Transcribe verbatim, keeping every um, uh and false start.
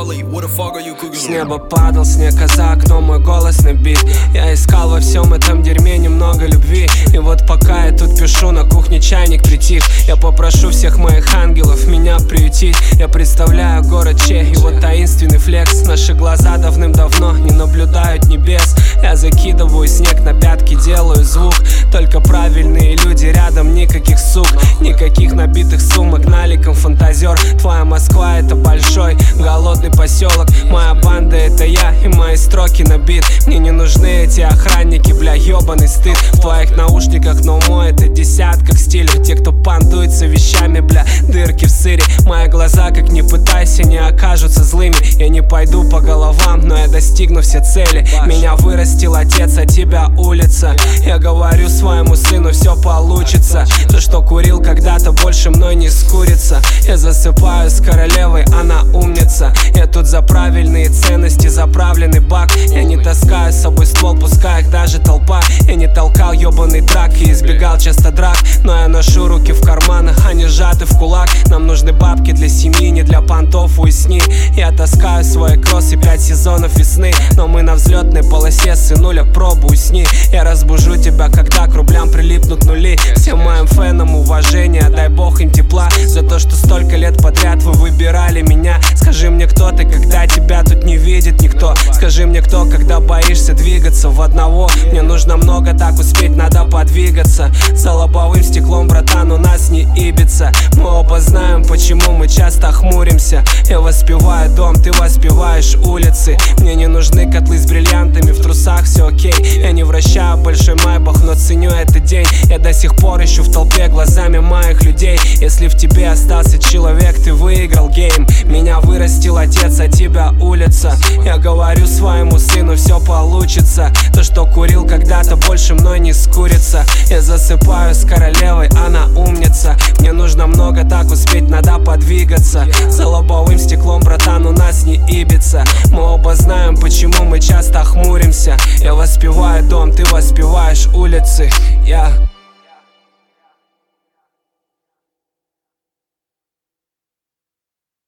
С неба падал снег, а за окном мой голос набит. Я искал во всем этом дерьме немного любви. И вот пока я тут пишу, на кухне чайник притих. Я попрошу всех моих ангелов меня приютить. Я представляю город Че, его таинственный флекс. Наши глаза давным-давно не наблюдают небес. Я закидываю снег на пятки, делаю звук. Только правильные люди рядом, никаких сук. Никаких набитых сумок наликом фантазер. Твоя Москва — это большой голодный поселок. Моя банда — это я, и мои строки на бит. Мне не нужны эти охранники, бля, ёбаный стыд. В твоих наушниках, но мой — это десятка к стилю. Те, кто понтуется вещами, бля, дырки в сыре. Мои глаза, как ни пытайся, не окажутся злыми. Я не пойду по головам, но я достигну все цели. Меня вырастил отец, а тебя улица. Я говорю своему сыну, все получится. То, что курил когда-то, больше мной не скурится. Я засыпаю с королевой, она умница. Я тут за правильные ценности, заправленный бак. Я не таскаю с собой ствол, пускай их даже толпа. Я не толкал ёбаный драк и избегал часто драк. Но я ношу руки в карманах, они сжаты в кулак. Нам нужны бабки для семьи, не для понтов, уясни. Я таскаю свои кроссы, пять сезонов весны. Но мы на взлетной полосе, сынуля, пробуй сни. Я разбужу тебя, когда к рублям прилипнут нули. Всем моим фенам уважение, дай бог им тепла. За то, что столько лет подряд вы выбирали меня. Скажи мне, кто ты, когда тебя тут не видит никто. Скажи мне, кто, когда боишься двигаться в одного. Мне нужно много, так успеть надо подвигаться. За лобовым стеклом, братан, у нас не ибица. Мы оба знаем, почему мы часто хмуримся. Я воспеваю дом, ты воспеваешь улицы. Мне не нужны котлы с бриллиантами, в трусах все окей. Я не вращаю большой майбах, но ценю этот день. Я до сих пор ищу в толпе глазами моих людей. Если в тебе остался человек, ты выиграл гейм. Меня вырастил отец, а тебя улица. Я говорю своему сыну, все получится. То, что курил когда-то, больше мной не скурится. Я засыпаю с королевой, она умница. Мне нужно много, так успеть надо подвигаться. За лобовым стеклом, братан, у нас не ибица. Мы оба знаем, почему мы часто хмуримся. Я воспеваю дом, ты воспеваешь улицы. Я